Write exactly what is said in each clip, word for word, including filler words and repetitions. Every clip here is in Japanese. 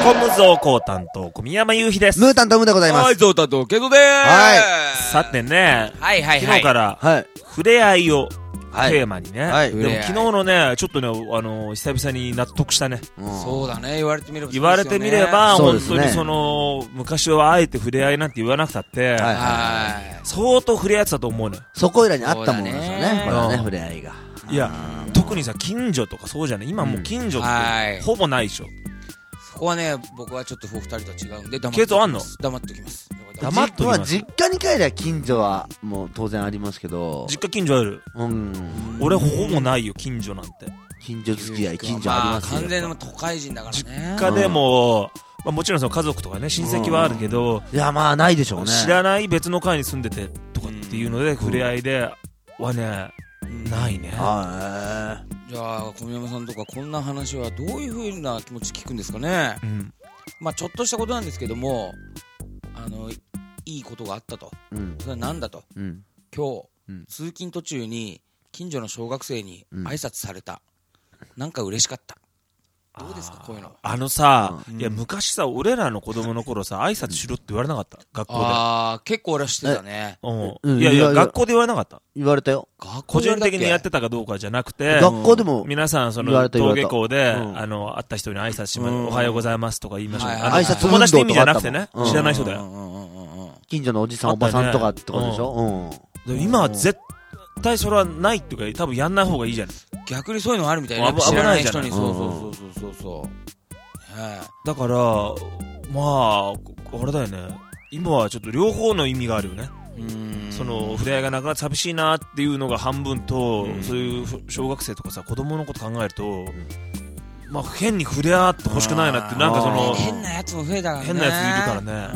コム増行担当小宮山雄飛です。 ムー担当ムーでございます。 はい、増担当ケトでーす。 はい。 さてね、 はいはいはい、 昨日からはい触れ合いをはい、 テーマにね、はい、でも昨日のねちょっとねあの久々に納得したね、 うん、そうだね、言われてみれば、 言われてみれば、ね、本当にその昔はあえて触れ合いなんて言わなくたって、はいはいはい、相当触れ合ってたと思うね。 そこいらにあったものですよね、これはね、触れ合いが。 いや特にさ近所とかそうじゃない、今もう近所ってほぼないでしょ、うん、 そこはね僕はちょっとふたりとは違うんで黙っておきます。ケイトあんの？ 黙っておきます。 黙っときます。 実家に帰りゃ近所はもう当然ありますけど、 実家近所ある？うん、俺ほぼないよ近所なんて。 近所付き合い近所ありますよ、 まあ、完全に都会人だからね。 実家でも、まあ、もちろんその家族とかね親戚はあるけど、 いやまあないでしょうね。 知らない別の階に住んでてとかっていうので触れ合いではね、ないね。 はい。じゃあ小宮山さんとかこんな話はどういう風な気持ち聞くんですかね。うん、まあちょっとしたことなんですけども、あのいいことがあったと、うん、それは何だと、うん、今日、うん、通勤途中に近所の小学生に挨拶された、うん、なんか嬉しかった。どうですかこういうの。 あのさ、うん、いや昔さ俺らの子供の頃さ挨拶しろって言われなかった？学校で。 ああ結構俺はしてたね。 うん、いやいや学校で言われなかった？ 言われたよ。 個人的にやってたかどうかじゃなくて、 学校でも皆さんその登下校で、うん、あの会った人に挨拶しま、うん、おはようございますとか言いましょう。 挨拶友達って意味じゃなくてね、うん、知らない人だよ、うんうんうん、近所のおじさんおばさんとかってことでしょ、 うん、今は絶対それはないっていうか多分やんない方がいいじゃない。 逆にそういうのあるみたいな。 危ないじゃない。 そうそうそうそうそう。 だからまああれだよね、今はちょっと両方の意味があるよね。うーん、その触れ合いがなくなって寂しいなっていうのが半分と、そういう小学生とかさ子供のこと考えると、まあ変に触れ合ってほしくないなって、なんかその変なやつも増えたからね。 変なやついるからね。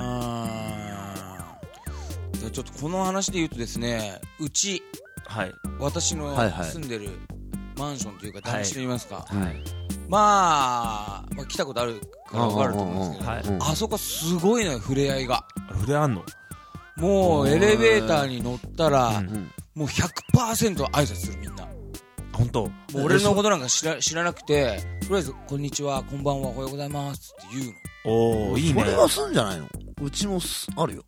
じゃあちょっとこの話で言うとですね、うち、はい、私の住んでるマンションというか団地と言いますか、はいはい、まあ、まあ来たことあるから分かると思うんですけど、はい、あそこすごいのよ触れ合いが。 触れ合んの？ もうエレベーターに乗ったら、うん、もう ひゃくパーセント 挨拶するみんな。 本当？ もう俺のことなんか知ら、知らなくて、とりあえずこんにちはこんばんはおはようございますって言うの。おーいいね。 それはすんじゃないの？うちもあるよ。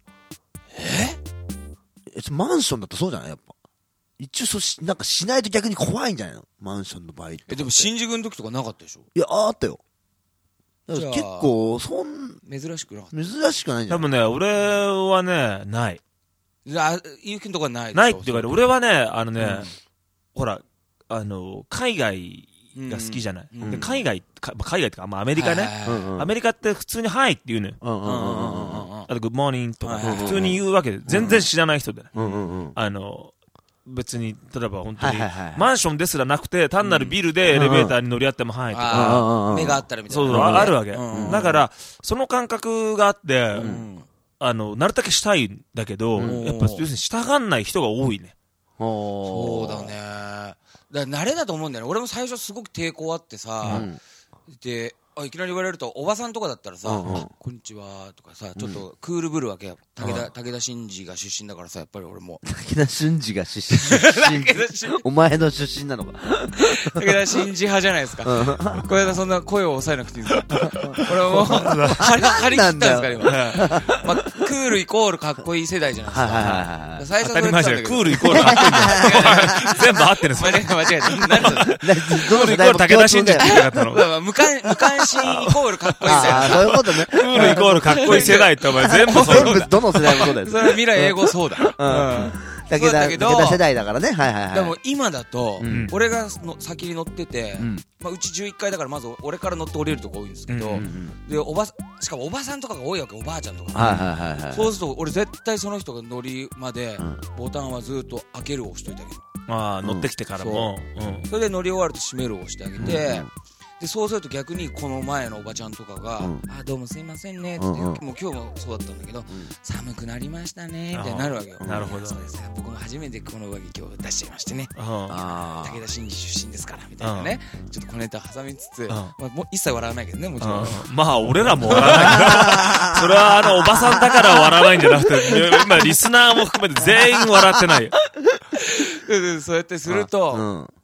え？マンションだとそうじゃないやっぱ。一応そしなんかしないと逆に怖いんじゃないのマンションの場合って。 えでも新宿の時とかなかったでしょ？ いやあったよ。結構そん珍しくなかった。 珍しくないんじゃない？ 多分ね俺はねない。 あゆうきんとかないでしょ？ ないっていうか俺はねあのね、うん、ほらあの海外が好きじゃない、うん、で海外海外ってか、まあ、アメリカね、うん、アメリカって普通にはいって言うのよ。あとグッドモーニングとか普通に言うわけで、全然知らない人で、うん、あの別に例えば本当にマンションですらなくて単なるビルでエレベーターに乗り合ってもはいとか目があったらみたいな、 そうあるわけ。だからその感覚があって、あのなるだけしたいんだけど、やっぱ要するに従んない人が多いね。 そうだね。だから慣れだと思うんだよね。俺も最初すごく抵抗あってさ、うん、であいきなり言われるとおばさんとかだったらさ、うんうん、こんにちはとかさちょっとクールぶるわけよ。武田、武田真治が出身だからさやっぱり俺も武田真治が出身お前の出身なのか武田真治派じゃないですかこれでそんな声を抑えなくていいんですか俺はもう張り切ったんですから今まあ、クールイコールかっこいい世代じゃないですか、はいはいはい、最初当たり前じゃん。クールイコールかっこいいんだよ全部合ってるんですよ。間違えた間違えた何それクールイコール武田真治って言い方の無関心イコールかっこいい世代。 ああそういうことね。 クールイコールかっこいい世代ってお前全部そう全部どの世代もそうだよ。 それ未来英語そうだ。うん。 武田武田世代だからね。はいはいはい。 でも今だと俺がの先に乗ってて、まあうちじゅういっかいだからまず俺から乗って降りるとこ多いんですけど、でおばしかもおばさんとかが多いわけ、おばあちゃんとか。はいはいはいはい。そうすると俺絶対その人が乗りまでボタンはずっと開けるを押しといてあげる。 ああ乗ってきてからも。 それで乗り終わると閉めるを押してあげて。でそうすると逆にこの前のおばちゃんとかが、うん、あどうもすいませんねって、うんうん、もう今日もそうだったんだけど、うん、寒くなりましたねみたいになるわけよ。なるほど。そうですね。僕も初めてこの上着今日出しちゃいましてね。あ武田真治出身ですからみたいなね。ちょっと小ネタ挟みつつ、まあ、もう一切笑わないけどねもちろん。 まあ俺らも笑わないけど、それはあのおばさんだから笑わないんじゃなくて、今リスナーも含めて全員笑ってないよ。 そうやってすると。うん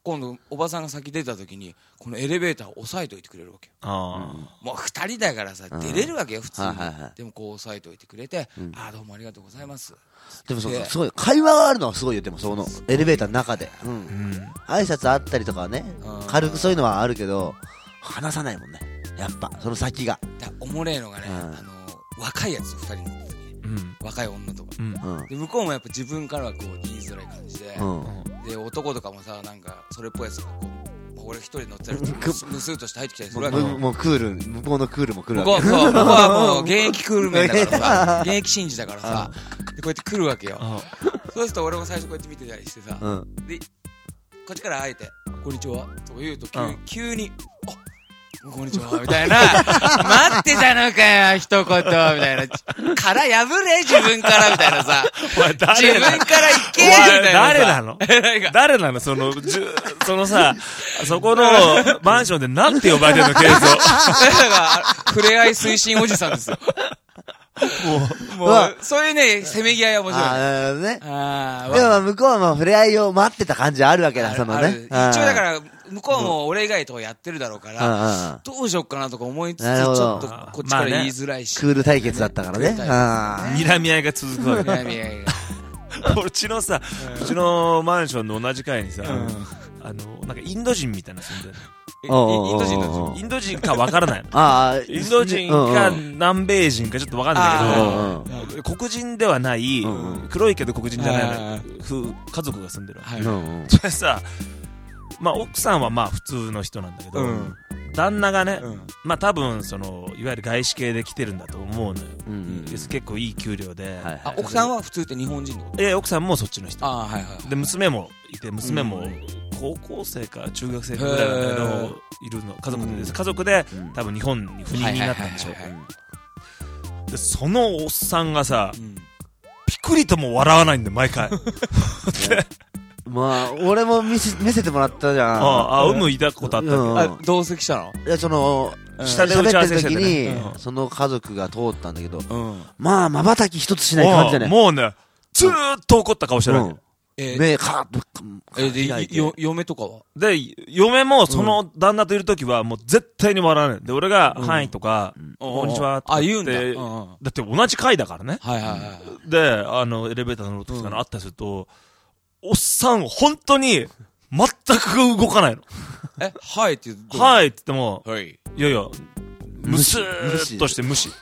今度おばさんが先出た時にこのエレベーターを押さえといてくれるわけよ。 あもう二人だからさ出れるわけよ普通に、 はいはいはい、 でもこう押さえといてくれて、うん、ああどうもありがとうございます。 でもそうすごい会話があるのはすごいよ。でもそのエレベーターの中で、うんうん、挨拶あったりとかね、うん、軽くそういうのはあるけど話さないもんねやっぱその先が。 だおもれえのがね、うん、あの若いやつふたりの時に、うん、若い女とか、うん、で向こうもやっぱ自分からはこう言いづらい感じで、うん、で男とかもさなんかそれっぽいやつがこう俺一人乗ってるとムスーとして入ってきたりするわけよ。 もうクール向こうのクールも来るわけ。 向こうそう向こうはもう現役クールメンだからさ現役紳士だからさでこうやって来るわけよ。そうすると俺も最初こうやって見てたりしてさ、うん、でこっちからあえてこんにちはとか言うと急に、うん、急にあこんにちはみたいな待ってたのかよ一言みたいな殻破れ自分からみたいなさ自分から行けみたいな。 誰なの誰なのそのじゅそのさそこのマンションでなんて呼ばれてるのケイゾ触れ合い推進おじさんですよ。もう、もう、そういうね、せめぎ合いは面白い。ああ、なるほどね。 ああ、でも向こうはまあ触れ合いを待ってた感じあるわけだ、そのね。 一応だから、向こうも俺以外とやってるだろうから、どうしよっかなとか思いつつ、ちょっとこっちから言いづらいし。 クール対決だったからね。 睨み合いが続くわけ。 睨み合いが。 うちのさ、うちのマンションの同じ階にさ、あの、なんかインド人みたいな住んでる。インド人なんですよ。インド人かわからないの。ああ、インド人か南米人かちょっとわかんないけど、黒人ではない、黒いけど黒人じゃない家族が住んでるわけ。それさ、まあ奥さんはまあ普通の人なんだけど、旦那がね、まあ多分そのいわゆる外資系で来てるんだと思うのよ。結構いい給料で。 奥さんは普通って日本人の？ え、奥さんもそっちの人。で娘もいて、娘も高校生か中学生ぐらいなんだけどいるの家族で、うん、家族で、うん、多分日本に赴任になったんでしょう。でそのおっさんがさ、うん、ピクリとも笑わないんで毎回まあ俺も見せ、見せてもらったじゃん。 ああ、有無いたことあったけど、うん、 あ同席したの？ いやその下で打ち合わせしてる時に、うん、その家族が通ったんだけど、うん、まあ瞬き一つしない感じだね。 もうねずーっと怒った顔してるわけ、うんえー、目カーッとえー、でよ嫁とかはで嫁もその旦那といるときはもう絶対に笑わないで俺が「うん、はい」とか、うん、こんにちは」って言って、うん、だって同じ階だからね、はいはいはい、であのエレベーターの時とかのあったりすると、うん、おっさん本当に全く動かないの。 えはいって言ってはいって言っても、はい、いやいやムスーっとして無視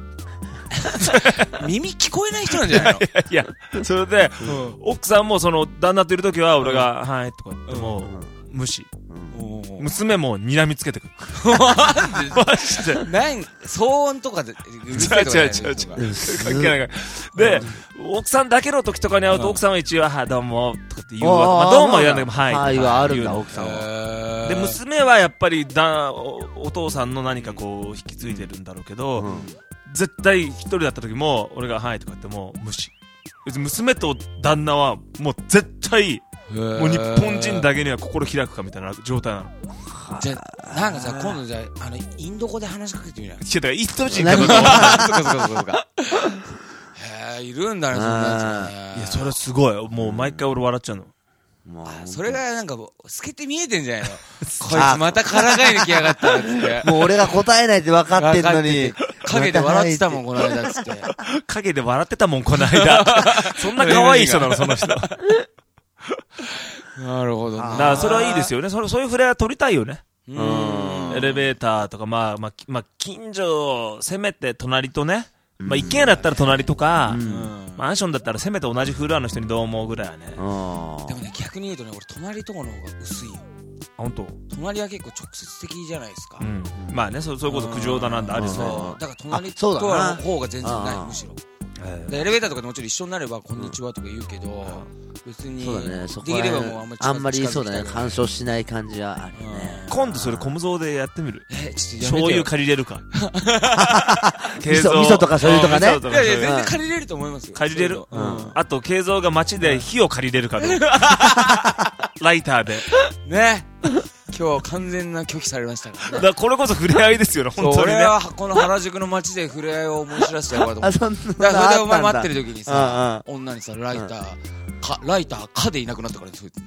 耳聞こえない人なんじゃないの？ いやいやそれで、うん、奥さんもその旦那といるときは俺が、うん、はいとか言っても、うん、無視、うん、娘も睨みつけてくる。 マジで何騒音とかでうるさいとか違う違う違う関係ないからで、うん、奥さんだけの時とかに会うと奥さんは一応はどうもとかって言うわ、まあ、どうも言わないけどはいはいはあるんだ奥さんは。 で娘はやっぱりだ お, お父さんの何かこう引き継いでるんだろうけど、うん絶対一人だった時も俺がはいとか言っても無視。娘と旦那はもう絶対もう日本人だけには心開くかみたいな状態なの。 じゃあなんかさ今度じゃああのインド語で話しかけてみない？いやだからインド人かどうか。 そうかそうかそうか。へえいるんだねそんなやつね。 いやそれすごいもう毎回俺笑っちゃうの。 まあ、それがなんか透けて見えてんじゃないの？こいつまたからかいに来やがったっつって。 もう俺が答えないって分かってんのに。 影で笑ってたもんこの間っつって。 影で笑ってたもんこの間。そんな可愛い人なのその人。 なるほど、ね。 だからそれはいいですよね。それそういう触れは取りたいよね。うん。エレベーターとかまあまあまあ近所せめて隣とね。まあ一軒家だったら隣とか、マンションだったらせめて同じフロアの人にどう思うぐらいはね。でもね逆に言うとね俺隣とかの方が薄いよ。 本当。 隣は結構直接的じゃないですか。 うん、まあねそ、そういうこと苦情だなんだあるよね。 だから隣との方が全然ないむしろ。でエレベーターとかでもちろん一緒になればこんにちはとか言うけど、別にできればもうあんまりあんまりそうだね干渉しない感じはあるよね。 今度それコムゾーでやってみる。えちょっと醤油借りれるか。 味噌とか醤油とかね。 いやいや全然借りれると思いますよ。 借りれる。あと慶三が街で火を借りれるかどうか。ライターで。ね。 今日完全な拒否されましたからね。 だからこれこそ触れ合いですよね、本当にね。 俺はこの原宿の街で触れ合いを思い知らせてやろうかと思って。だからそれでお前待ってる時にさ、女にさ、ライター、か、ライター、かでいなくなったからね、そいつね。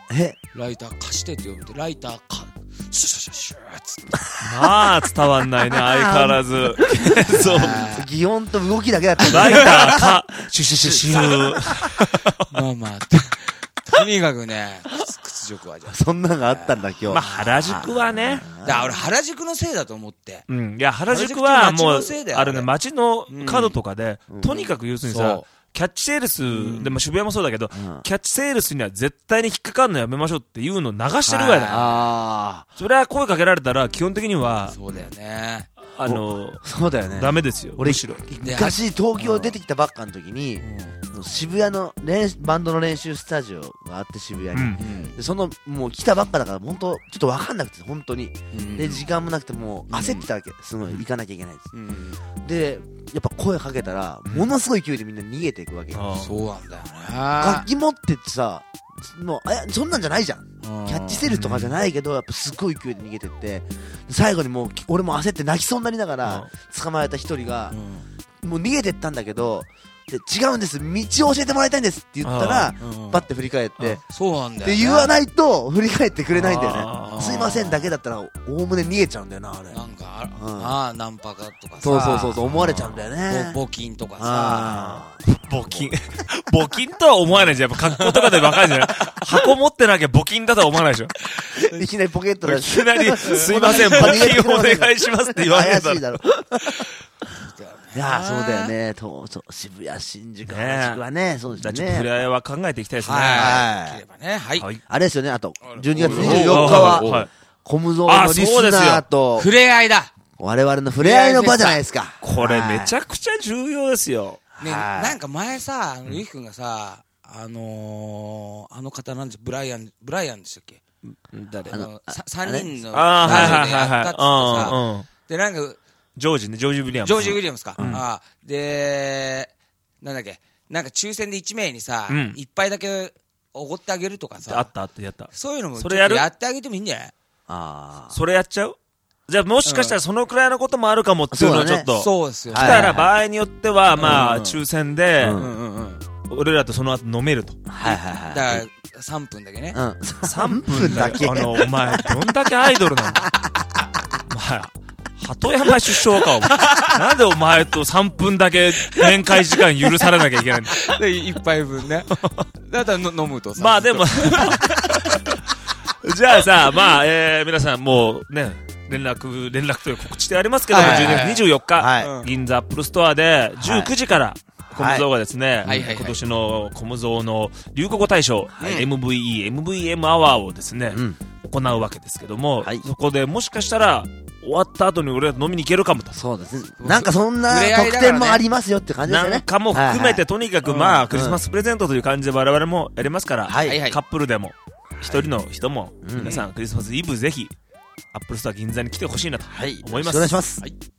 えライター貸してって呼んで、ライターかシュシュシュシューっつってまあ伝わんないね、相変わらず。そう。 擬音と動きだけだった。 ライターか、シュシュシュシュー。 まあまあ、とにかくね、屈辱はじゃそんなのがあったんだ、今日。 まあ原宿はね。 だから俺原宿のせいだと思って。 うん。いや、原宿はもう、 ああれね、街の角とかで、とにかく要するにさ、キャッチセールス、うん、でも渋谷もそうだけど、うん、キャッチセールスには絶対に引っかかるのやめましょうっていうのを流してるぐらいだよ。ああ。それは声かけられたら基本的には、 そうだよね。 あの、 そうだよね。 ダメですよ。 俺、昔東京出てきたばっかの時に、うん、渋谷の練バンドの練習スタジオがあって渋谷に。うん、でその、もう来たばっかだから本当、ちょっとわかんなくて、本当に。うん、で、時間もなくてもう焦ってたわけ。すごい、行かなきゃいけないです。うん、で、やっぱ声かけたら、ものすごい勢いでみんな逃げていくわけ。 そうなんだよね。 楽器持ってってさ、もう、え、そんなんじゃないじゃん。キャッチセールスとかじゃないけど、やっぱすごい勢いで逃げてって、最後にもう、俺も焦って泣きそうになりながら、捕まえた一人が、もう逃げてったんだけど、で違うんです、道を教えてもらいたいんですって言ったら、パッて振り返って、 そうなんだよ。 で、言わないと振り返ってくれないんだよね。すいませんだけだったら、おおむね逃げちゃうんだよな、あれ。 なんか、ああ、ナンパかとかさ。 そうそうそう、思われちゃうんだよね。 募金とかさ。 募金。募金とは思わないじゃん。やっぱ格好とかでわかるじゃん。箱持ってなきゃ募金だとは思わないでしょ。 いきなりポケットで。 いきなり、すいません、募金お願いしますって言われたら。 怪しいだろ。いやそうだよね。とそう渋谷、新宿、原宿はね、そうですね。 ちょっと触れ合いは考えていきたいですね。 はい。 はい。あれですよね、あと、じゅうにがつにじゅうよっかは、コムゾーのリスナーと、 触れ合いだ。 我々の触れ合いの場じゃないですか。 これめちゃくちゃ重要ですよ。 ね、なんか前さ、ゆうきくんがさ、あのー、あの方なんでブライアン、ブライアンでしたっけ？誰？あの、三人のラジオでやったっつってさ、で、なんか、 ジョージね、ジョージ・ウィリアムス。 ジョージ・ウィリアムスか。あで、なんだっけ、なんか抽選でいちめいにさ、一杯だけおごってあげるとかさ。 あったあったやった。 そういうのもちょっとやってあげてもいいんじゃない？ ああ。それやっちゃう？じゃあもしかしたらそのくらいのこともあるかもっていうのをちょっと。 そうですよ。 来たら場合によっては、まあ、抽選で、俺らとその後飲めると。 はいはいはい。 だからさんぷんだけね。 さんぷんだけ。あの、お前、どんだけアイドルなんだ。お前、鳩山首相か、お前。なんでお前とさんぷんだけ面会時間許されなきゃいけないんだ。 で、一杯分ね。だったら飲むとさ。 まあでも、じゃあさ、まあ、えー、皆さんもうね、連絡、連絡という告知でありますけども、じゅうにがつにじゅうよっか、銀座アップルストアでじゅうくじから、コムゾーがですね、今年のコムゾーの流行語大賞、エムブイイー、エムブイエム アワーをですね、行うわけですけども、そこでもしかしたら、終わった後に俺ら飲みに行けるかもと。 そうですね。なんかそんな特典もありますよって感じですね。 なんかも含めてとにかくまあ、クリスマスプレゼントという感じで我々もやりますから、カップルでも、一人の人も、皆さんクリスマスイブぜひ、アップルストア銀座に来てほしいなと思います。 お願いします。 はい。